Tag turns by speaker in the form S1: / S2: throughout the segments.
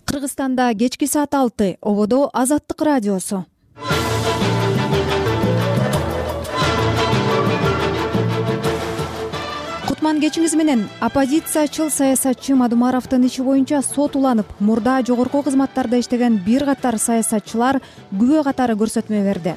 S1: Кыргызстанда кечки саат 6 ободо Азаттык радиосу. Кутман кечиңиз менен. Оппозициячыл саясатчы Мадумаровдун иши боюнча сот уланып, мурда жогорку кызматтарда иштеген бир катар саясатчылар күбө катары көрсөтмө берди.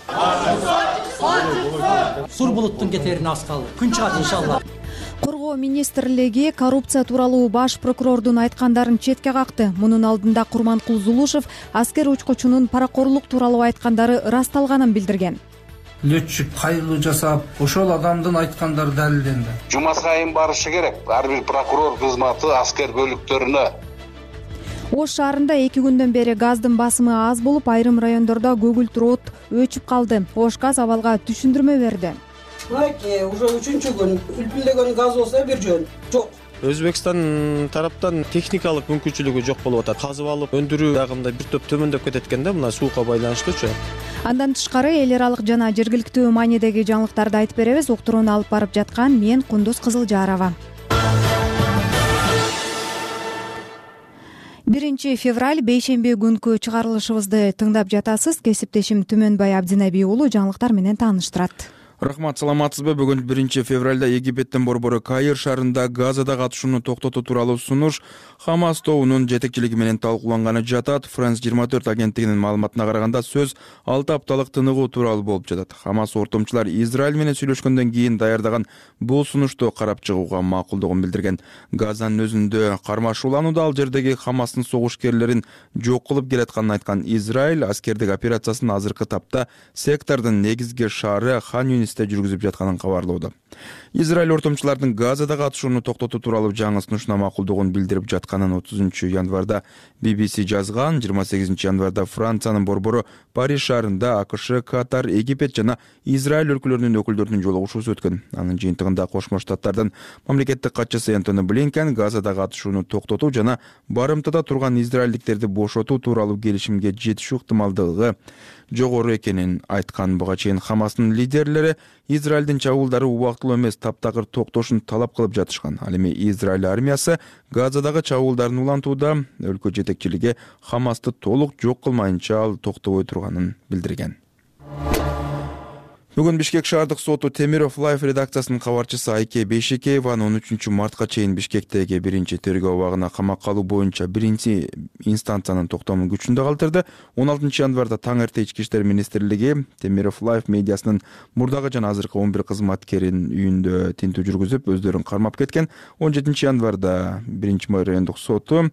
S2: Сур булуттун кетерине аз калды. Күн чыгат иншалла.
S1: Коргоо министрлиги коррупция тууралуу баш прокурордун айткандарын четке какты. Мунун алдында Курманкул Зулушев аскер учкучунун паракорлук тууралуу айткандары ырасталганын билдирген.
S3: Летчик кайрылуу жасап, ошол адамдын айткандары далилденди.
S4: Жума сайын барышы керек. Ар бир прокурор кызматы аскер бөлүктөрүнө.
S1: Ош шаарында 2 күндөн бери газдын басымы аз болуп, айрым райондордо көгүлтүр от өчүп калды. Ош газ абалга түшүндүрмө берди.
S5: Уже 3-чү күн үлпүлдөгөн газ болсо бир жөн жок.
S6: Өзбекстан тараптан техникалык мүмкүнчүлүгү жок болуп атат. Казып алып өндүрүү дагында бир топ төмөндөп кетет экен да, мына суукка байланыштуучу.
S1: Андан тышкары эл аралык жана жергиликтүү маанидеги жаңылыктарды айтып беребиз. Уктурууну алып барып жаткан мен Кундуз Кызылжарова. 1 февраль бейшемби күнкү чыгарылышыбызды тыңдап жатасыз. Кесиптешим Түмөнбай Абдинаби уулу жаңылыктар менен тааныштырат.
S7: Рахмат, саламатсызбы? Бүгүн 1 февралда Египеттин борбору Каир шаарында Газада катышууну токтотуу тууралуу сунуш Хамас тобунун жетекчилиги менен талкууланганы жатат. France 24 агенттигинин маалыматына караганда сөз 6 апталык тыныгуу тууралуу болуп жатат. Хамас ортомчулар Израиль менен сүйлөшкөндөн кийин даярдаган бул сунушту карап чыгууга макулдугун билдирген. Газанын өзүндө кармашууланууда ал жердеги Хамастын согушкерлерин жок кылып келатканын айткан Израиль аскердик операциясын азыркы тапта сектордун негизги шаары Хан Юнисте жүргүзүп жатканын кабарлоодо. Израиль ортомчулардын Газада катышууну токтотуу тууралуу жаңы сунушуна макулдугун билдирип жатканын 30 январда BBC жазган. 28 январда Франциянын борбору Париж шаарында АКШ, Катар, Египет жана Израиль өлкөлөрүнүн өкүлдөрүнүн жолугушуусу өткөн. Анын жыйынтыгында Кошмо Штаттардын мамлекеттик катчысы Антони Блинкен Газада катышууну токтотуу жана барымтада турган израилдиктерди бошотуу тууралуу келишимге жетишүү ыктымалдыгы жогору экенин айткан. Буга чейин Хамастын лидерлери Израилдин чабуулдары убактылуу эмес таптакыр токтошун талап кылып жатышкан. Ал эми Израиль армиясы Газадагы чабуулдарын улантууда, өлкө жетекчилиги Хамасты толук жок кылмайынча ал токтобой турганын билдирген. Бүгүн Бишкек шаардык соту Темиров Лайф редакциясынын кабарчысы Айке Бейшекееваны 13 мартка чейин Бишкектеги 1-тергөө абагына камакка алуу боюнча 1-инстанциянын токтомун күчүндө калтырды. 16 январда таң эрте Ички иштер министрлиги Темиров Лайф медиасынын мурдагы жана азыркы 11 кызматкерин үйүндө тинтүү жүргүзүп, өздөрүн кармап кеткен. 17 январда 1 райондук соту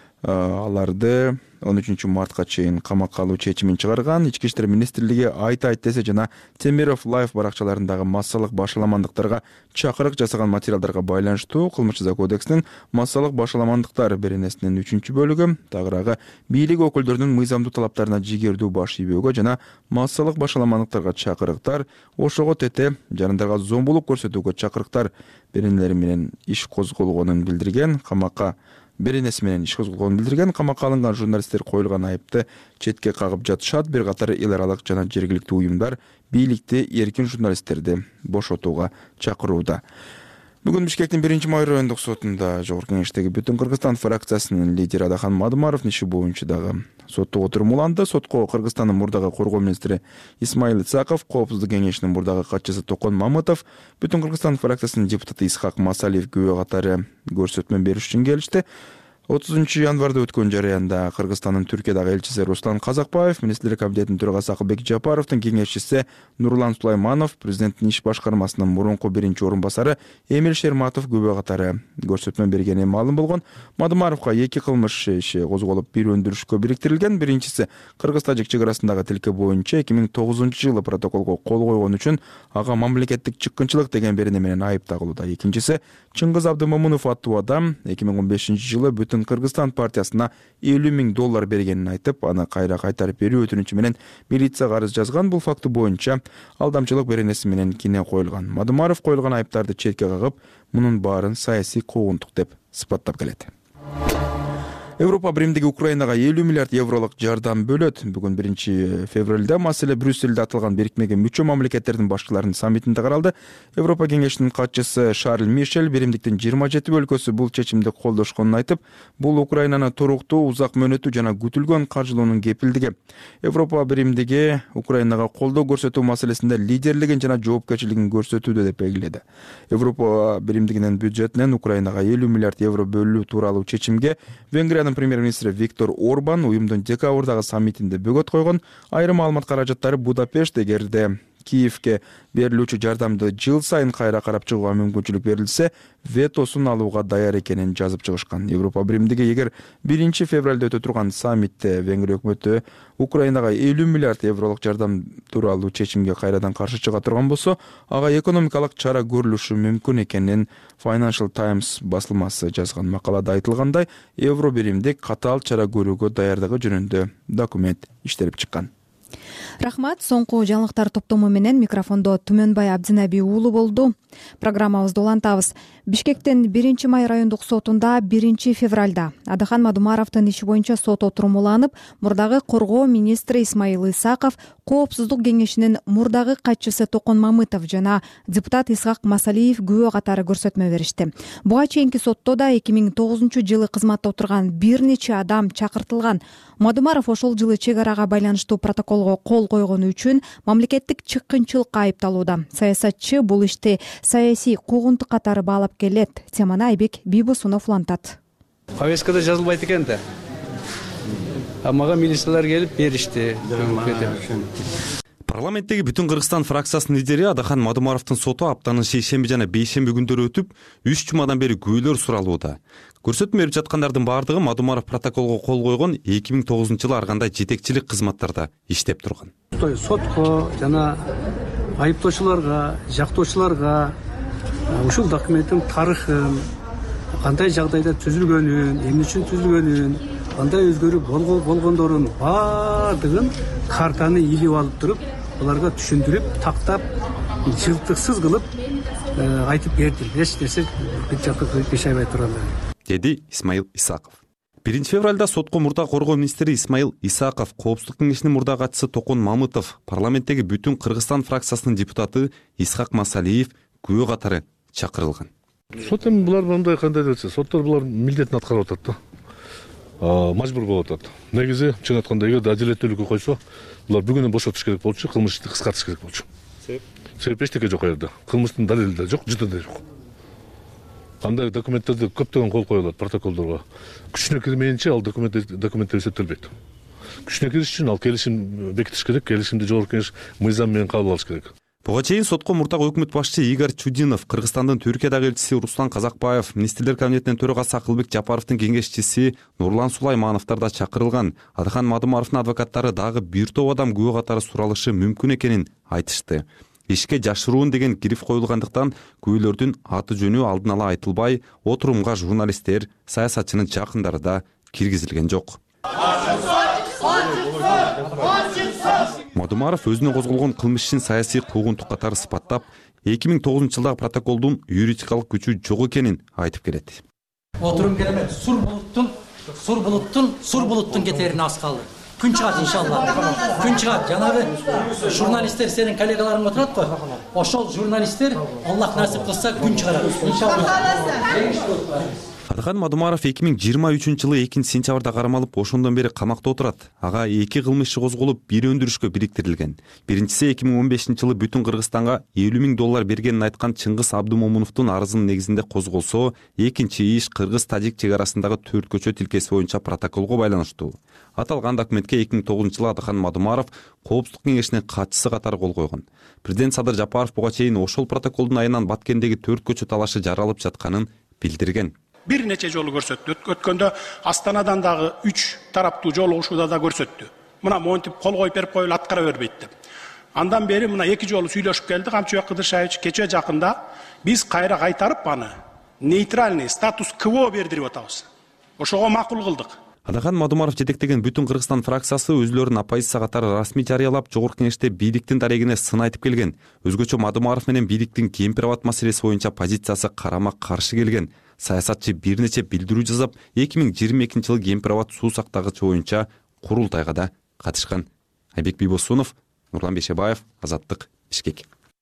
S7: аларды 13 мартка чейин камакка алуу чечимин чыгарган. Ички иштер министрлиги айта десе жана Темиров Лайф баракчаларындагы массалык башаламандыктарга чакырык жасаган материалдарга байланыштуу Кылмыш жаза кодексинин массалык башаламандыктар беренесинин 3-бөлүгү тагыраагы бийлик өкүлдөрүнүн мыйзамдуу талаптарына жигердүү баш ийбөөгө жана массалык башаламандыктарга чакырыктар, ошого тете жарандарга зомбулук көрсөтүүгө чакырыктар беренелери менен иш козголгонун билдирген. Беренеси менен иш козголгонун билдирген. Камакка алынган журналисттер коюлган айыпты четке кагып жатышат. Бир катар эл аралык жана жергиликтүү уюмдар бийликти эркин журналисттерди бошотууга чакырууда. Бүгүн Бишкектин 1 райондук сотунда Жогорку Кеңештеги Бүтүн Кыргызстан фракциясынын лидери Адахан Мадумаровдун иши боюнча дагы соттук отурум уланды. Сотко Кыргызстандын мурдагы коргоо министри Исмаил Исаков, Коопсуздук кеңешинин мурдагы катчысы Токон Мамытов, Бүтүн Кыргызстан фракциясынын депутаты Исхак Масалиев күбө катары көрсөтмө бериш үчүн келишти. 30 январда өткөн жарыянда Кыргызстандын Түркиядагы элчиси Руслан Казакбаев, Министрлер кабинетинин төрагасы Акылбек Жапаровдун кеңешчиси Нурлан Сулайманов, президенттин иш башкармасынын мурунку 1-орун басары Эмил Шерматов күбө катары көрсөтмө бергени маалым болгон. Мадумаровго 2 кылмыш иши козголуп, бир өндүрүшкө бириктирилген. Биринчиси Кыргыз-Тажик чек арасындагы тилке боюнча 2009-жылы протоколго кол койгон үчүн ага мамлекеттик чыккынчылык деген берене менен айып тагылууда. Экинчиси Чыңгыз Абдымомунов аттуу адам 2015-жылы Бүтүн Кыргызстан партиясына $50,000 бергенин айтып, аны кайра кайтарып берүү өтүнүчү менен милицияга арыз жазган. Бул факты боюнча алдамчылык беренеси менен кине коюлган. Мадумаров коюлган айыптарды четке кагып, мунун баарын саясий куугунтук деп сыпаттап келет. Европа биримдиги Украинага 50 миллиард евролук жардам бөлөт. Бүгүн 1 февралда маселе Брюсселде аталган бирикмеге мүчө мамлекеттердин башчыларынын саммитинде каралды. Европа кеңешинин катчысы Шарль Мишель биримдиктин 27 өлкөсү бул чечимди колдошконун айтып, бул Украинаны туруктуу, узак мөөнөттүү жана күтүлгөн каржылоонун кепилдиги. Европа биримдиги Украинага колдоо көрсөтүү маселесинде лидерлигин жана жоопкерчилигин көрсөтүүдө деп белгиледи. Европа биримдигинин бюджетинен Украинага 50 миллиард евро бөлүү тууралуу чечимге Венгриянын премьер-министри Виктор Орбан уюмдун декабрдагы саммитинде бөгөт койгон. Айрым маалымат каражаттары Будапешт эгерде Киевке берилүүчү жардамды жыл сайын кайра карап чыгууга мүмкүнчүлүк берилсе, ветосун алууга даяр экенин жазып чыгышкан. Европа биримдиги эгер 1 февралда өтө турган саммитте Венгрия өкмөтү Украинага 50 миллиард евролук жардам тууралуу чечимге кайрадан каршы чыга турган болсо, ага экономикалык чара көрүлүшү мүмкүн экенин Financial Times басылмасы жазган. Макалада айтылгандай, евро биримдик катаал чара көрүүгө даярдыгы жөнүндө документ иштелип чыккан.
S1: Рахмат. Соңку жаңылыктар топтому менен микрофондо Түмөнбай Абдинаби уулу болду. Программабызды улантабыз. Бишкектин 1 май райондук сотунда 1 февралда Адахан Мадумаровдун иши боюнча сот отуруму уланып, мурдагы коргоо министри Исмаил Исаков, Коопсуздук кеңешинин мурдагы катчысы Токон Мамытов жана депутат Исхак Масалиев күбө катары көрсөтмө беришти. Буга чейинки сотто да 2009-жылы кызматта отурган бир нече адам чакыртылган. Мадумаров ошол жылы чек арага байланыштуу протоколго кол койгону үчүн мамлекеттик чыккынчылыкка айыпталууда. Саясатчы бул ишти саясий куугунтук катары баалап келет. Теманы Айбек Бийбосунов улантат.
S8: Повесткада жазылбайт экен да. Мага милициялар келип беришти.
S9: Парламенттеги Бүтүн Кыргызстан фракциясынын лидери Адахан Мадумаровдун соту аптанын шейшемби жана бейшемби күндөрү өтүп, 3 жумадан бери күбөлөр суралууда. Көрсөтмө берип жаткандардын баардыгы Мадумаров протоколго кол койгон 2009-жылы ар кандай жетекчилик кызматтарда иштеп турган.
S8: Сотко жана айыптоочуларга, жактоочуларга ушул документтин тарыхын, кандай жагдайда түзүлгөнүн, эмне үчүн түзүлгөнүн, кандай өзгөрүп болгондорун баардыгын картаны илип алып туруп, аларга түшүндүрүп, тактап, жыгтыксыз кылып айтып бердим. Эч нерсе бешайбай турган,
S9: деди Исмаил Исаков. 1 февралда сотко мурда коргоо министри Исмаил Исаков, Коопсуздук кеңешинин мурда катчысы Токон Мамытов, парламенттеги Бүтүн Кыргызстан фракциясынын депутаты Исхак Масалиев күбө катары чакырылган.
S10: Сот эми булар мындай кандай десе, соттор булар милдетин аткарып атат да. Мажбур болуп атат. Негизи чын айтканда эгер адилеттүүлүккө койсо, булар бүгүнү бошотуш керек болчу, кылмышты кыскартыш керек болчу. Себеп эчтеке жок жерде. Кылмыштын далили да жок, жыты да жок. Андай документтерди көптөгөн кол коюлат протоколдорго. Күчүнө кирмейинче ал документтер эсептелбейт. Күчүнө кириш үчүн ал келишим бекитиш керек, келишимди жогорку кеңеш мыйзам менен кабыл алыш керек.
S9: Буга чейин сотко мурдагы өкмөт башчысы Игорь Чудинов, Кыргызстандын Түркиядагы элчиси Руслан Казакбаев, министрлер кабинетинин төрагасы Акылбек Жапаровдун кеңешчиси Нурлан Сулаймановдор да чакырылган. Адахан Мадумаровдун адвокаттары дагы бир топ адам күбө катары суралышы мүмкүн экенин айтышты. Ишке жашыруун деген кирип коюлгандыктан күбөлөрдүн аты жөнү алдын ала айтылбай, отурумга журналисттер, саясатчынын жакындары да киргизилген жок. Мадумаров өзүнө козголгон кылмыш ишин саясий куугунтук катары сыпаттап, 2009-жылдагы протоколдун юридикалык күчү жок экенин айтып келет.
S2: Отурум керемет. Сур булуттун кетерине аз калды. Күн чыгат иншалла. Күн чыгат. Жанагы журналисттер, сенин коллегаларың отурат го. Ошол журналисттер Аллах насип кылса күн чыгарат. Иншалла.
S9: Адахан Мадумаров 2023-жылы 2-сентябрда карамалып, ошондон бери камакта отурат. Ага 2 кылмыш иши козголуп, бири өндүрүшкө бириктирилген. Биринчиси 2015-жылы Бүтүн Кыргызстанга $50 000 бергенин айткан Чыңгыз Абдумомуновдун арызынын негизинде козголсо, экинчи иш Кыргыз-Тажик чек арасындагы 4 көчө тилкеси боюнча протоколго байланыштуу. Аталган документке 2009-жылы Адахан Мадумаров Коопсуздук кеңешинин катчысы катары кол койгон. Президент Садыр Жапаров буга чейин ошол протоколдун айынан Баткендеги 4 көчө талашы жаралып жатканын билдирген.
S11: Бир нече жолу көрсөттү. Өткөндө Астанадан дагы 3 тараптуу жолугушууда да көрсөттү. Мына монтип кол коюп берип коюлуп аткара бербейт деп. Андан бери мына 2 жолу сүйлөшүп келди. Камчыбек Кыдыршаевич кече жакында биз кайра кайтарып аны нейтральный статус КВО бердирип атабыз. Ошого макул кылдык.
S9: Адахан Мадумаров жетектеген Бүтүн Кыргызстан фракциясы өзүлөрүнүн оппозиция катары расмий жарыялап, жогорку кеңеште бийликтин дарегине сын айтып келген. Өзгөчө Мадумаров менен бийликтин кемпир абад маселеси боюнча позициясы карама каршы келген. саясатчы бир нече билдирүү жасап, 2022 жылы кемпир абад суу сактагычы боюнча курултайга да катышкан. Айбек Бийбосунов, Нурлан Бейшебаев, Азаттык, Бишкек.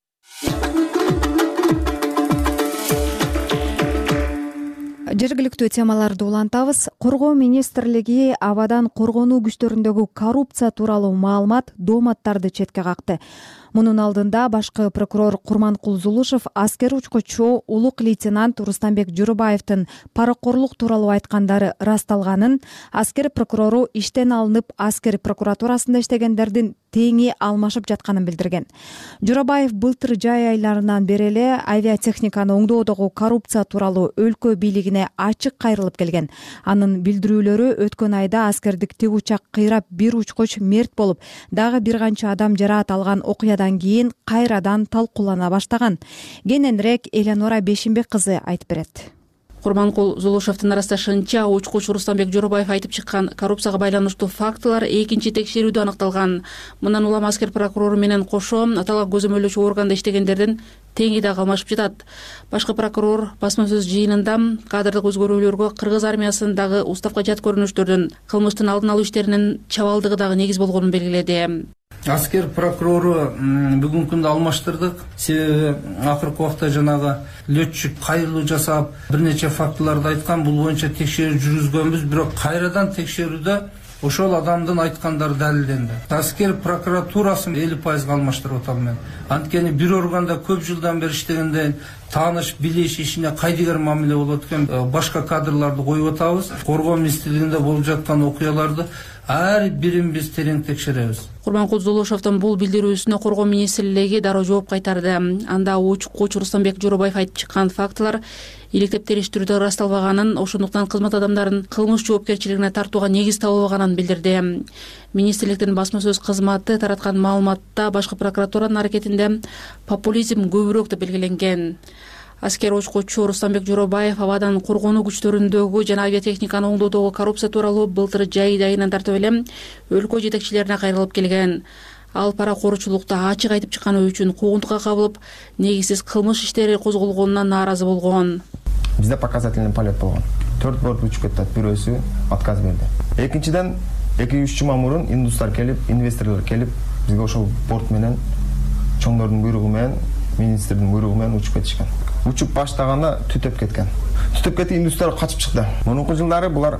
S1: Жергиликтүү темаларды улантабыз. Коргоо министрлиги абадан коргонуу күчтөрүндөгү коррупция тууралуу маалымат, дооматтарды четке какты. Мунун алдында башкы прокурор Курманкул Зулушев аскер учкучу улук лейтенант Рустамбек Журубаевдин паракорлук тууралуу айткандары расталганын, аскер прокурору иштен алынып аскер прокуратурасында иштегендердин теңи алмашып жатканын билдирген. Журабаев былтыр жай айларынан бери эле авиатехниканы оңдоодогу коррупция тууралуу өлкө бийлигине ачык кайрылып келген. Анын билдирүүлөрү өткөн айда аскердик тик учак кыйрап бир учкуч мерт болуп, дагы бир канча адам жараат алган окуядан кийин кайрадан талкуулана баштаган. Кененирээк Элеонора Бейшимбек кызы айтып берет.
S12: Курманкул Зулушевдин ырасташынча, учкуч Рустамбек Журубаев айтып чыккан коррупцияга байланыштуу фактылар экинчи текшерүүдө аныкталган. Мындан улам аскер прокурору менен кошо аталган көзөмөлдөөчү органда иштегендердин теңи да калмашып жатат. Башкы прокурор басма сөз жыйынында кадрдык өзгөрүүлөргө кыргыз армиясындагы уставка жат көрүнүштөрдүн кылмыштын алдын алуу иштеринин чабалдыгы дагы негиз болгонун белгиледи.
S3: Аскер прокурору бүгүнкү күндө алмаштырдык. Себеби акыркы убакта жанагы летчик кайрылуу жасап, бир нече фактыларды айткан, бул боюнча текшерүү жүргүзгөнбүз, бирок кайрадан текшерүүдө ошол адамдын айткандары далилденди. Аскер прокуратурасын 50% алмаштырып атам мен. Анткени бир органда көп жылдан бери иштегенден тааныш, билиш ишине кайдыгер мамиле болот экен. Башка кадрларды коюп атабыз. Коргоо министрлигинде болуп жаткан окуяларды ар бирин биз терең текшеребиз.
S12: Курманкул Зулушевдин бул билдирүүсүнө Коргоо министрлиги дароо жооп кайтарды. Анда учкуч Рустамбек Журубаев айтып чыккан фактылар иликтеп териштирүүдө ырасталбаганын, ошондуктан кызмат адамдарын кылмыш жоопкерчилигине тартууга негиз табылбаганын билдирди. Министрликтин басма сөз кызматы тараткан маалыматта башкы прокуратуранын аракетинде популизм көбүрөөк деп белгиленген. Аскер учкучу Рустамбек Журубаев абадан коргонуу күчтөрүндөгү жана авиатехниканы оңдоодогу коррупция тууралуу былтыр жай айынан тартып эле өлкө жетекчилерине кайрылып келген. Ал паракорчулукта ачык айтып чыкканы үчүн куугунтукка кабылып, негизсиз кылмыш иштери козголгонуна нааразы болгон.
S13: Бизде показательный полет болгон. 4 борт учуп кетти, бирөөсү отказ берди. Экинчиден 2-3 жума мурун индустар келип, инвесторлор келип, бизге ошол борт менен чоңдордун буйругу менен, министрдин буйругу менен учуп кетишкен. Учуп баштаганда түтөп кеткен. Түтөп кетип индустар качып чыкты. Мурунку жылдары булар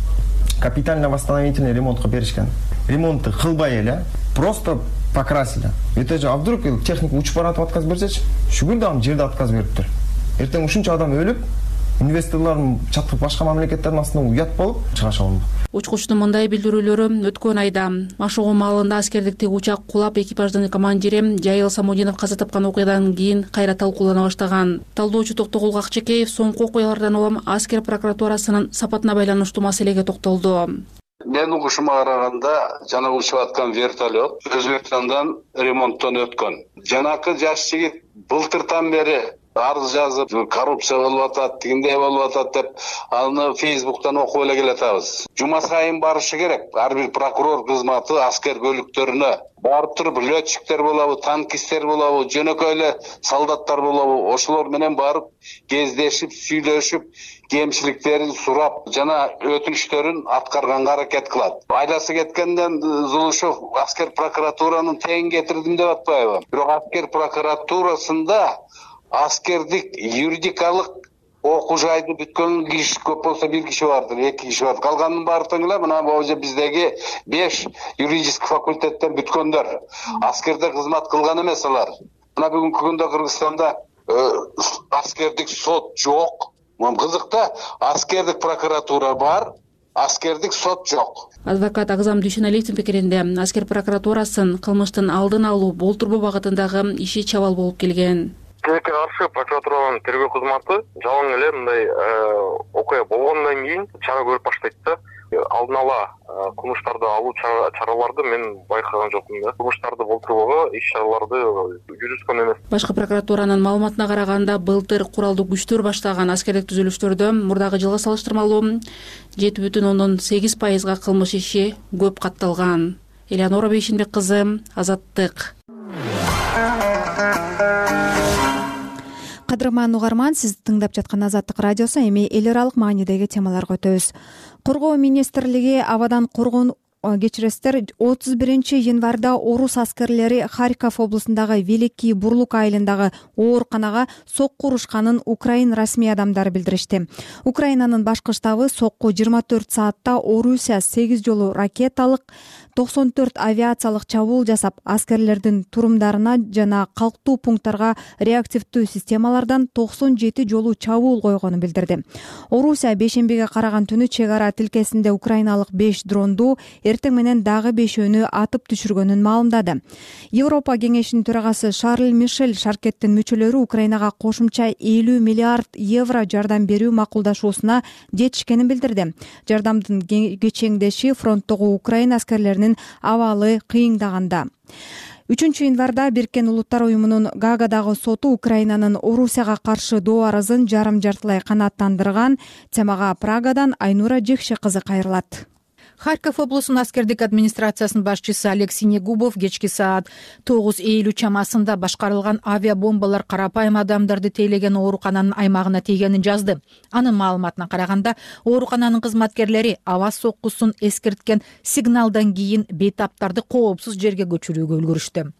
S13: капитально-восстановительный ремонтка беришкен. Ремонтты кылбай эле, просто покрасили. Этеже, а вдруг техника учуп баратып отказ берсечи, шүгүл дагы жерде отказ бериптир. Эртең ушунча адам өлүп, инвесторлордун чатып башка мамлекеттердин астына уят болуп чыгаша алынды.
S12: Учкучтун мындай билдирүүлөрү өткөн айда Машугу маалында аскердик тик учак кулап экипаждын командири Жайыл Самудинов каза тапкан окуядан кийин кайра талкуулана баштаган. Талдоочу Токтогул Акчекеев соңку окуялардан улам аскер прокуратурасынын сапатына байланыштуу маселеге токтолду.
S4: Мен угушума караганда жана учуп аткан вертолет Өзбекстандан ремонттон өткөн. Жанакы жаш жигит былтыртан бери арыз жазып, коррупция болуп атат, тигиндей болуп атат деп, аны Фейсбуктан окуп эле келатабыз. Жума сайын барышы керек. Ар бир прокурор кызматы аскер бөлүктөрүнө барып туруп, летчиктер болобу, танкисттер болобу, жөнөкөй эле солдаттар болобу, ошолор менен барып кездешип, сүйлөшүп, кемчиликтерин сурап, жана өтүнүштөрүн аткарганга аракет кылат. Айласы кеткенден Зулушев аскер прокуратуранын тең кетирдим деп атпайбы? Бирок аскер прокуратурасында аскердик юридикалык окуу жайды бүткөн киши көп болсо бир киши бардыр, 2 киши бар. Калганын баары тең эле мына божо биздеги 5 юридический факультеттен бүткөндөр. Аскерде кызмат кылган эмес алар. Мына бүгүнкү күндө Кыргызстанда аскердик сот жок. Кызык да, аскердик прокуратура бар, аскердик сот жок.
S12: Адвокат Агзам Дүйшеналиевдин пикиринде аскер прокуратурасын кылмыштын алдын алуу, болтурбоо багытындагы иши чабал болуп келген.
S14: Тилекке каршы прокуратуранын тергөө кызматы жалаң эле мындай окуя болгондон кийин чара көрүп баштайт да. Алдын ала кылмыштарды алуу чараларды мен байкаган жокмун да. Кылмыштарды болтурбоого иш чараларды жүргүзгөн эмес.
S12: Башкы прокуратуранын маалыматына караганда былтыр куралдуу күчтөр баштаган аскердик түзүлүштөрдө мурдагы жылга салыштырмалуу 7,8%га кылмыш иши көп катталган. Элеонора Бейшимбек кызы, Азаттык.
S1: Кадырман угарман, сиз тыңдап жаткан Азаттык радиосу. Эми эл аралык маанидеги темаларга өтөбүз. Коргоо министрлиги абадан коргон кечиресиздер 31 январда орус аскерлери Харьков облусундагы Великий Бурлук айылындагы ооруканага сокку урушканын Украин расмий адамдары билдиришти. Украинанын башкы штабы сокку 24 саатта Орусия 8 жолу ракеталык 94 авиациялык чабуул жасап, аскерлердин турумдарына жана калктуу пункттарга реактивдүү системалардан 97 жолу чабуул койгонун билдирди. Орусия бейшембиге караган түнү чек ара тилкесинде украиналык 5 дронду, эртең менен дагы 5-өнү атып түшүргөнүн маалымдады. Европа кеңешинин төрагасы Шарль Мишель шаркеттин мүчөлөрү Украинага кошумча 50 миллиард евро жардам берүү макулдашуусуна жетишкенин билдирди. Жардамдын кечеңдеши фронттогу Украина аскерлеринин абалы кыйындаганда. 3 январда Бириккен Улуттар уюмунун Гаагадагы соту Украинанын Орусияга каршы доо арызын жарым-жартылай канааттандырган. Темага Прагадан Айнура Жекше кызы кайрылат.
S15: Харьков облусунун аскердик администрациясынын башчысы Олег Синегубов кечки саат 9:50 чамасында башкарылган авиабомбалар карапайым адамдарды тейлеген оорукананын аймагына тийгенин жазды. Анын маалыматына караганда, оорукананын кызматкерлери аба соккусун эскерткен сигналдан кийин бейтаптарды коопсуз жерге көчүрүүгө үлгүрүштү.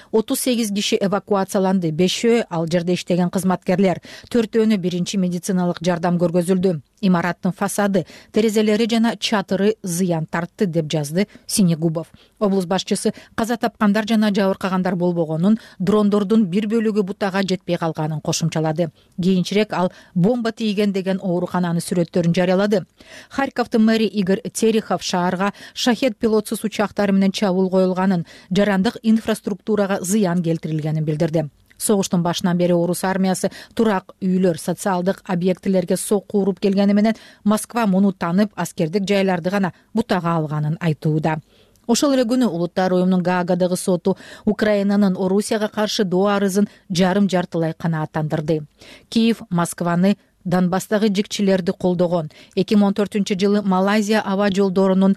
S15: 38 киши эвакуацияланды, 5-өө ал жерде иштеген кызматкерлер, 4-өнү биринчи медициналык жардам көргөзүлдү. Имараттын фасады, терезелери жана чатыры зыян тартты, деп жазды Синегубов. Облус башчысы каза тапкандар жана жабыркагандар болбогонун, дрондордун бир бөлүгү бутага жетпей калганын кошумчалады. Кийинчерээк ал бомба тийген деген оорукананын сүрөттөрүн жарыялады. Харьковдун мэри Игорь Терехов шаарга шахед пилотсуз учактары менен чабуул коюлганын, жарандык инфраструктурага зыян келтирилгенин билдирди. Согуштун башынан бери орус армиясы турак үйлөр, социалдык объектилерге сокку уруп келгени менен Москва муну танып, аскердик жайларды гана бутага алганын айтууда. Ошол эле күнү Улуттар уюмунун Гаагадагы соту Украинанын Орусияга каршы доо арызын жарым-жартылай канааттандырды. Киев Москваны Донбасстагы жикчилерди колдогон. 2014-жылы Малайзия аба жолдорунун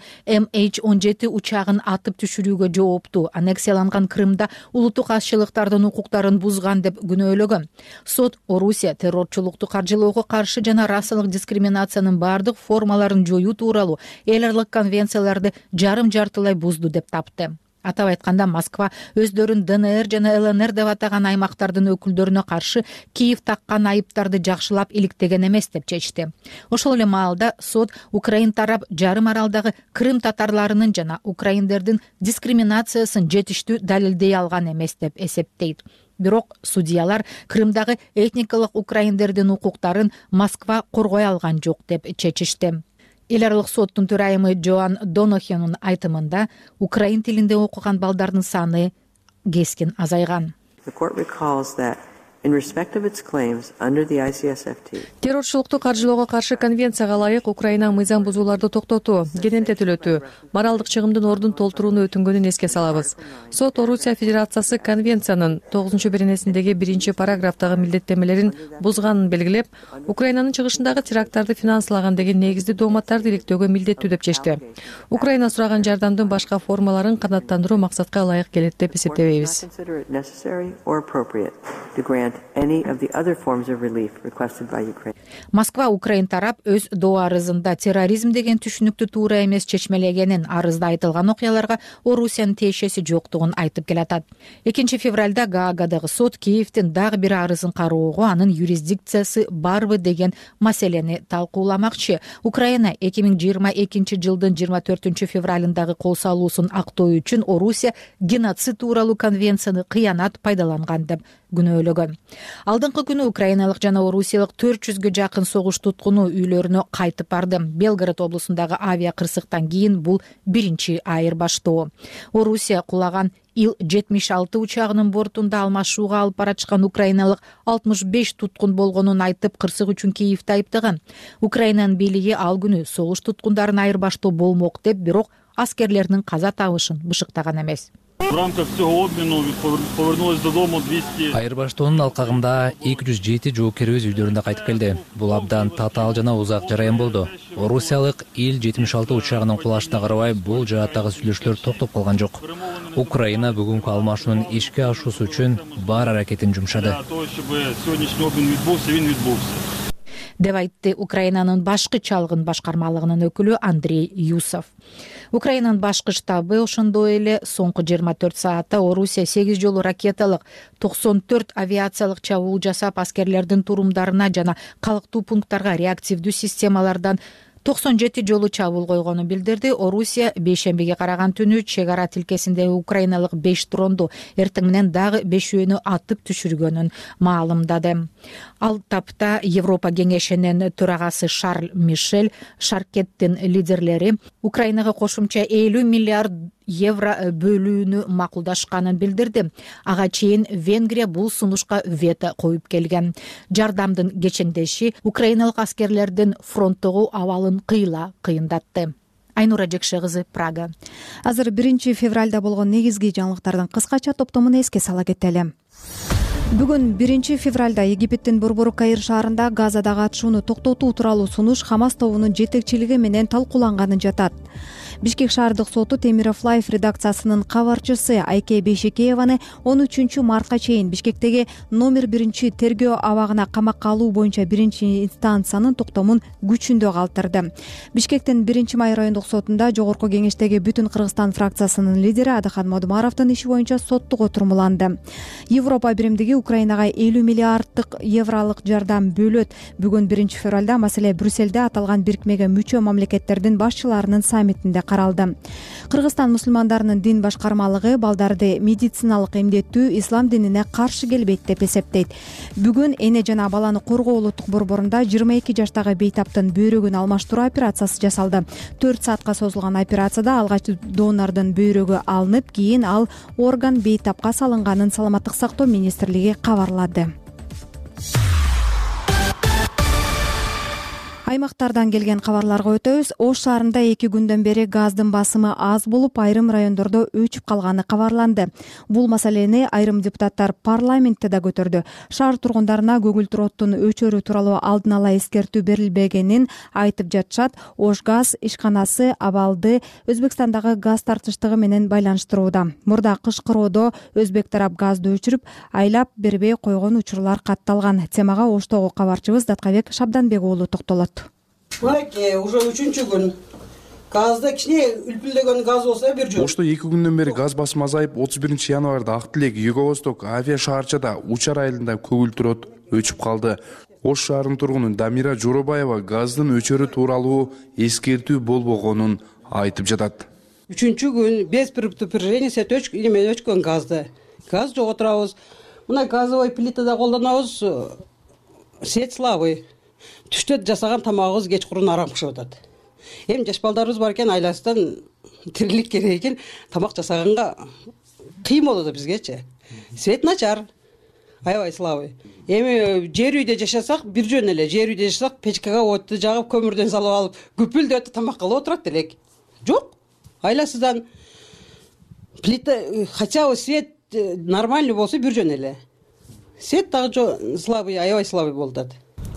S15: MH17 учагын атып түшүрүүгө жооптуу, аннексияланган Крымда улуттук азчылыктардын укуктарын бузган деп күнөөлөгөн. Сот Орусия террорчулукту каржылоого каршы жана расалык дискриминациянын бардык формаларын жоюу тууралуу эл аралык конвенцияларды жарым-жартылай бузду деп тапты. Атап айтканда, Москва өздөрүн ДНР жана ЛНР деп атаган аймактардын өкүлдөрүнө каршы Киев таккан айыптарды жакшылап иликтеген эмес деп чечти. Ошол эле маалда сот Украин тарап жарым аралдагы Крым татарларынын жана украиндердин дискриминациясын жетиштүү далилдей алган эмес деп эсептейт. Бирок судьялар Крымдагы этникалык украиндердин укуктарын Москва коргой алган жок деп чечишти. Эл аралык соттун төрайымы Джоан Донохенун айтымында, украин тилинде окуган балдардын саны кескин азайган.
S16: Террорчулукту каржылоого каршы конвенцияга ылайык Украина мыйзам бузууларды токтотуу, кенемтетүүлөтүү, моралдык чыгымдын ордун толтурууну өтүнгөнүн эске салабыз. Сот Орусия Федерациясы конвенциянын 9-беренесиндеги 1-параграфтагы милдеттемелерин бузганын белгилеп, Украинанын чыгышындагы теракттарды финансылаган деген негизди дооматтарды иликтөөгө милдеттүү деп чечти. Украина сураган жардамдын башка формаларын канааттандыруу максатка ылайык келет деп эсептебейбиз.
S15: Москва Украин тарап өз доо арызында терроризм деген түшүнүктү туура эмес чечмелегенин, арызда айтылган окуяларга Орусиянын тиешеси жоктугун айтып келатат. 2 февралда Гаагадагы сот Киевдин дагы бир арызын кароого, анын юрисдикциясы барбы деген маселени талкууламакчы. Украина 2022 жылдын 24 февралындагы кол салуусун актоо үчүн Орусия геноцид тууралуу конвенцияны кыянат пайдаланган деп күнөөлөгөн. Алдыңкы күнү украиналык жана орусиялык 400гө жакын согуш туткуну үйлөрүнө кайтып барды. Белгород облусундагы авиа кырсыктан кийин бул биринчи айырбаштоо. Орусия кулаган Ил-76 учагынын бортунда алмашууга алып барачкан украиналык 65 туткун болгонун айтып, кырсык үчүн Киевди айыптаган. Украинанын бийлиги ал күнү согуш туткундарын айырбаштоо болмок деп, бирок аскерлердин каза табышын бышыктаган эмес.
S17: В рамках цього обміну повернулось додому 200.
S18: Айырбаштоонун алкагында 207 жоокер өз үйлөрүнө кайтып келди. Бул абдан татаал жана узак жараян болду. Орусиялык Ил-76 учагынын кулашына карабай бул жааттагы сүйлөшүүлөр токтоп калган жок. Украина бүгүнкү алмашуунун ишке ашуусу үчүн бар аракетин жумшады.
S15: деп айтты Украинанын башкы чалгын башкармалыгынын өкүлү Андрей Юсов. Украинанын башкы штабы ошондой эле соңку 24 саатта Орусия 8 жолу ракеталык 94 авиациялык чабуул жасап, аскерлердин турумдарына жана калктуу пункттарга реактивдүү системалардан 97 жолу чабуул койгонун билдирди. Орусия бейшембиге караган түнү чек ара тилкесиндеги украиналык 5 дронду эртең менен дагы 5-өөнү атып түшүргөнүн маалымдады. Ал тапта Европа кеңешинин төрагасы Шарль Мишель Шаркеттин лидерлери Украинага кошумча 50 миллиард евро бөлүүнү макулдашканын билдирди. Ага чейин Венгрия бул сунушка вето коюп келген. Жардамдын кечеңдеши украиналык аскерлердин фронттогу абалын кыйындатты. Айнура Жекше кызы, Прага.
S1: Азыр 1 февралда болгон негизги жаңылыктардын кыскача топтомун эске сала кетели. Бүгүн 1 февралда Египеттин борбору Каир шаарында Газадагы атышууну токтотуу тууралуу сунуш Хамас тобунун жетекчилиги менен талкууланганын жатат. Бишкек шаардык соту Темиров Лайф редакциясынын кабарчысы Айке Бейшекееваны 13 мартка чейин Бишкектеги номер 1 тергөө абагына камакка алуу боюнча 1 инстанциянын токтомун күчүндө калтырды. Бишкектин 1 май райондук сотунда жогорку кеңештеги Бүтүн Кыргызстан фракциясынын лидери Адахан Модумаровдун иши боюнча соттук отурумланды. Европа биримдиги Украинага 50 миллиарддык евролук жардам бөлөт. Бүгүн 1 февралда маселе Брюсселде аталган бирикмеге мүчө мамлекеттердин башчыларынын саммитинде каралды. Кыргызстан мусулмандарынын дин башкармалыгы балдарды медициналык эмдеттүү ислам динине каршы келбейт деп эсептейт. Бүгүн эне жана баланы коргоо улуттук борборунда 22 жаштагы бейтаптын бөйрөгүн алмаштыруу операциясы жасалды. 4 саатка созулган операцияда алгач донордун бөйрөгү алынып, кийин ал орган бейтапка салынганын Саламаттык сактоо министрлиги кабарлады. Аймактардан келген кабарларга өтөбүз. Ош шаарында 2 күндөн бери газдын басымы аз болуп, айрым райондордо өчүп калганы кабарланды. Бул маселени айрым депутаттар парламентте да көтөрдү. Шаар тургундарына көгүлтүр оттун өчөрү тууралуу алдын ала эскертүү берилбегенин айтып жатышат. Ош газ ишканасы абалды Өзбекстандагы газ тартыштыгы менен байланыштырууда. Мурда кыш кыроодо өзбек тарап газды өчүрүп, айлап бербей койгон учурлар катталган. Темага Оштогу кабарчыбыз Даткабек Шабданбек уулу токтолот.
S5: Мынакей уже 3-чү күн газда кичине үлпүлдөгөн газ болсо бир жол.
S19: Ошто 2 күндөн бери газ басымы азайып, 31 январда Ак Тилек Юго-Восток авиа шаарчада Учар айылында көгүлтүр от өчүп калды. Ош шаарынын тургуну Дамира Жоробаева газдын өчөрү тууралуу эскертүү болбогонун айтып жатат.
S5: 3-чү күн без предупреждения өчкөн газды. Газ жок турабыз. Мына газовый плитада колдонобуз. Свет слабый. Түштө жасаган тамагыбыз кечкурун арам пышып атат. Эми жаш балдарыбыз бар экен, айласынан тирилик керек экен, тамак жасаганга кыйын болот бизгечи. Свет начар. Аябай слабый. Эми жер үйдө жашасак, бир жөн эле. Жер үйдө жашасак, печкага отту жагып, көмүрдөн салып алып, күпүлдөтүп тамак кылып отурат элек. Жок. Айласынан плита, хотя бы свет нормальный болсо бир жөн эле. Свет дагы слабый, аябай слабый болот.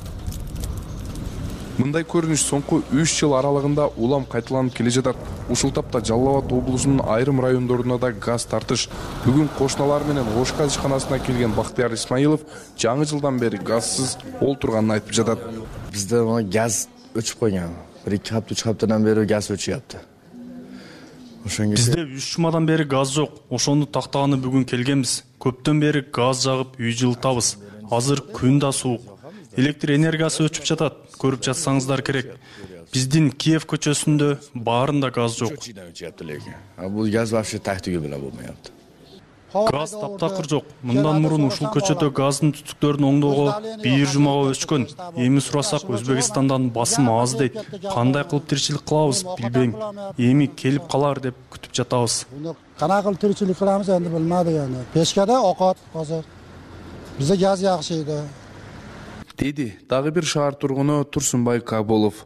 S19: Мындай көрүнүш соңку 3 жыл аралыгында улам кайталанып келе жатат. Ушул тапта Жалал Абад облусунун айрым райондорунда да газ тартыш. Бүгүн кошуналар менен Ош газ ишканасына келген Бактыяр Исмаилов жаңы жылдан бери газсыз олтурганын айтып жатат.
S20: Бизде газ өчүп койгон. 1-2 хапта 3 хаптадан бери газ өчүп.
S17: Бизде 3 жумадан бери газ жок. Ошону тактаганы бүгүн келгенбиз. Көптөн бери газ жагып үй жылытабыз. Азыр күн да суук. Электр энергиясы өчүп жатат. Көрүп жатсаңыздар керек. Биздин Киев көчөсүндө баарында газ жок.
S20: Бул газ вообще тактыгы менен болмойт.
S17: Газ таптакыр жок. Мындан мурун ушул көчөдө газдын түтүктөрүнүн оңдоого 1 жумага өчкөн. Эми сурасак Өзбекстандан басым аз дейт. Кандай кылып тиричилик кылабыз билбейм. Эми келип калар деп күтүп жатабыз.
S21: Кандай кылып тиричилик кыламыз энди билмадык эми. Печкада окот азыр. Бизде газ жакшыйды.
S19: Деди дагы бир шаар тургуну Турсунбай Кабулов.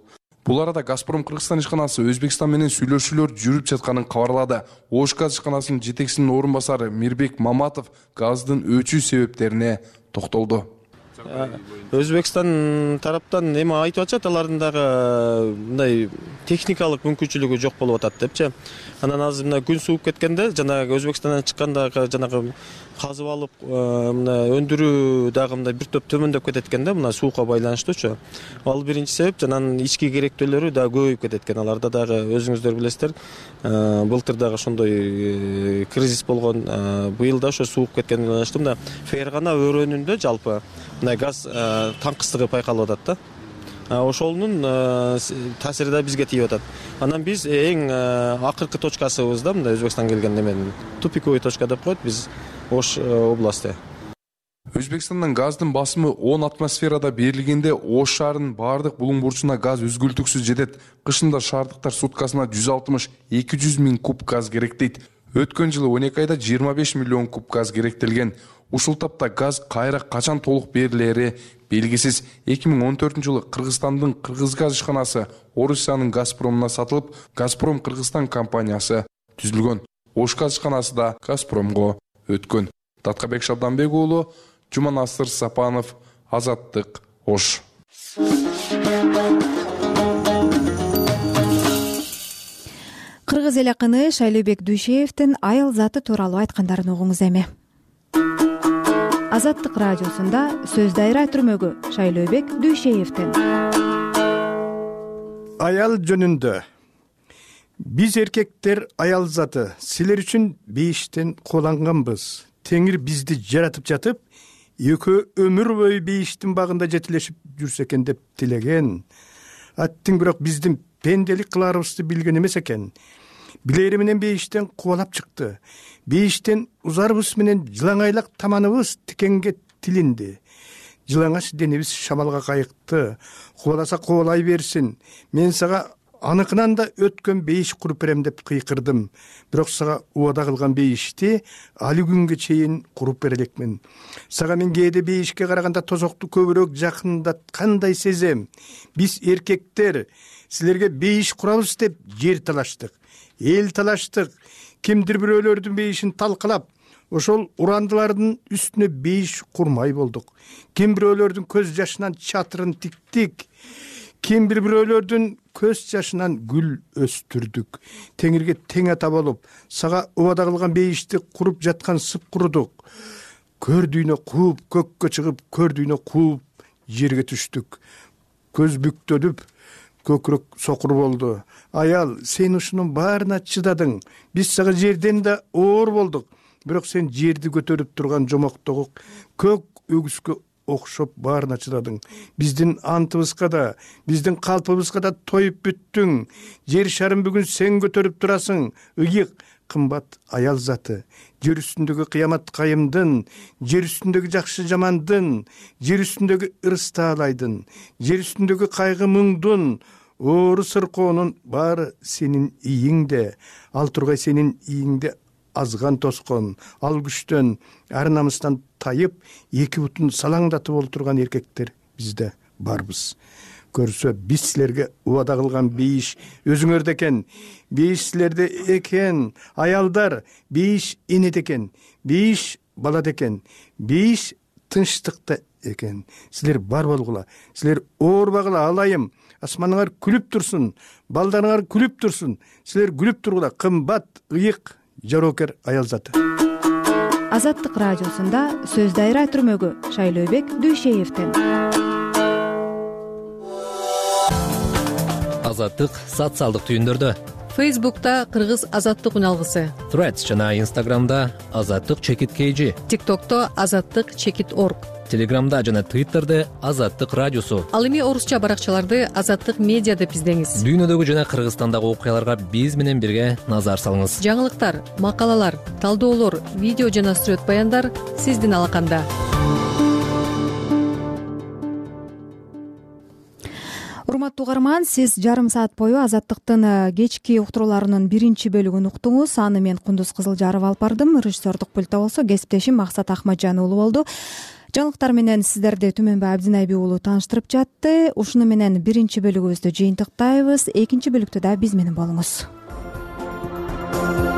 S19: Бул арада Газпром Кыргызстан ишканасы Өзбекстан менен сүйлөшүүлөр жүрүп жатканын кабарлады. Ош газ ишканасынын жетекчисинин орун басары Мирбек Маматов газдын өчүү себептерине токтолду.
S6: Өзбекстан тараптан эме айтып атышат, алардын дагы мындай техникалык мүмкүнчүлүгү жок болуп атат депчи. Анан азыр мына күн сууп кеткенде жанагы Өзбекстандан чыккандагы жанагы казып алып мына өндүрүү дагы мындай бир топ төмөндөп кетет экен да, мына суукка байланыштуучу. Ал биринчи себеп. Жанан ички керектөөлөрү дагы көбөйүп кетет экен. Аларда дагы өзүңүздөр билесиздер, былтыр дагы ошондой кризис болгон, быйыл да ошо сууп кеткенине байланыштуу мына Фергана өрөөнүндө жалпы мына газ таңкыстыгы байкалып атат да. Ошолунун таасири да бизге тийип атат. Анан биз эң акыркы точкасыбыз да, мындай Өзбекстан келген неменин тупиковый точка деп коет биз Ош областы.
S19: Өзбекстандан газдын басымы 10 атмосферада берилгенде Ош шаарынын бардык булуң бурчуна газ үзгүлтүксүз жетет. Кышында шаардыктар суткасына 160-200 миң куб газ керек дейт. Өткөн жылы 12 айда 25 миллион куб газ керектелген. Ушул тапта газ кайра качан толук берилери белгисиз. 2014 жылы Кыргызстандын Кыргызгаз ишканасы Орусиянын Газпромуна сатылып, Газпром Кыргызстан компаниясы түзүлгөн. Ош газ ишканасы да Газпромго өткөн. Таткабек Шабданбек уулу, Жуманасыр Сапанов, Азаттык, Ош.
S1: Кыргыз эл акыны Шайлообек Дүйшеевдин айыл заты тууралуу айткандарын угуңуз эми. Азаттык радиосунда сөз дайра түрмөгү Шайлообек Дүйшеевдин.
S22: Аял жөнүндө. Биз эркектер аял заты, силер үчүн бейиштен кууланганбыз. Теңир бизди жаратып жатып, экөө өмүр бою бейиштин багында жетилешип жүрсө экен деп тилеген. Аттың бирок биздин пенделик кыларыбызды билген эмес экен. Билери менен бейиштен кубалап чыкты. Бейиштен узарыбыз менен жылаңайлак таманыбыз тикенге тилинди. Жылаңач денебиз шамалга кайыкты. Кубаласа кубалай берсин. Мен сага аныкынан да өткөн бейиш куруп берем деп кыйкырдым. Бирок сага убада кылган бейишти али күнгө чейин куруп бере элекмин. Сага мен кээде бейишке караганда тозокту көбүрөөк жакындаткандай сезем. Биз эркектер силерге бейиш курабыз деп жер талаштык, эл талаштык. Кимдир бирөөлөрдүн бейишин талкалап, ошол урандылардын үстүнө бейиш курмай болдук. Ким бирөөлөрдүн көз жашынан чатырын тиктик. Ким бирөөлөрдүн көз жашынан гүл өстүрдүк. Теңирге тең ата болуп, сага убада кылган бейишти куруп жаткан сып курудук. Көрдүйнө кууп, көккө чыгып, көрдүйнө кууп, жерге түштүк. Көз бүктөлүп, көкүрөк сокур болду. Аял, сен ушунун баарына чыдадың. Биз сага жерден да оор болдук. Бирок сен жерди көтөрүп турган жомоктогу көк өгүскө окшоп баарына чыдадың. Биздин антыбызга да, биздин калпыбызга да тоюп бүттүң. Жер шарын бүгүн сен көтөрүп турасың. Ыйык, кымбат аял заты. Жер үстүндөгү кыямат кайымдын, жер үстүндөгү жакшы жамандын, жер үстүндөгү ырыс таалайдын, жер үстүндөгү кайгы муңдун, оору сыркоонун баары сенин ийиңде. Ал тургай сенин ийиңде азган тоскон, ал күчтөн, ар намыстан тайып, эки бутун салаңдатып олтурган эркектер бизде барбыз. Көрсө биз силерге убада кылган бейиш өзүңөрдө экен. Бейиш силерде экен. Аялдар, бейиш энеде экен. Бейиш балада экен. Бейиш тынчтыкта экен. Силер бар болгула. Силер оорбагыла, алайым. Асманыңар күлүп турсун, балдарыңар күлүп турсун. Силер күлүп тургула. Кымбат, ыйык, жарокер аял заты.
S1: Азаттык радиосунда сөз дайра түрмөгү Шайлообек Дүйшеевдин.
S18: Азаттык социалдык түйүндөрдө.
S16: Фейсбукта Кыргыз азаттык үналгысы.
S18: Threads жана Instagramда азаттык чекит KG.
S16: TikTokто азаттык чекит org.
S18: Телеграмда жана Twitterде азаттык радиосу.
S16: Ал эми орусча баракчаларды азаттык медиа деп издеңиз.
S18: Дүйнөдөгү жана Кыргызстандагы окуяларга биз менен бирге назар салыңыз.
S16: Жаңылыктар, макалалар, талдоолор, видео жана сүрөт баяндар сиздин алаканда.
S1: Урматтуу угарман, сиз жарым саат бою Азаттыктын кечки уктурууларынын биринчи бөлүгүн уктуңуз. Аны мен Кундуз Кызылжаров алып бардым. Режиссердук пультта болсо кесиптешим Максат Ахмаджан уулу болду. жаңылыктар менен сиздерди Түмөнбай Абдинайби уулу тааныштырып жатты. Ушуну менен биринчи бөлүгүбүздү жыйынтыктайбыз. Экинчи бөлүктө да биз менен болуңуз.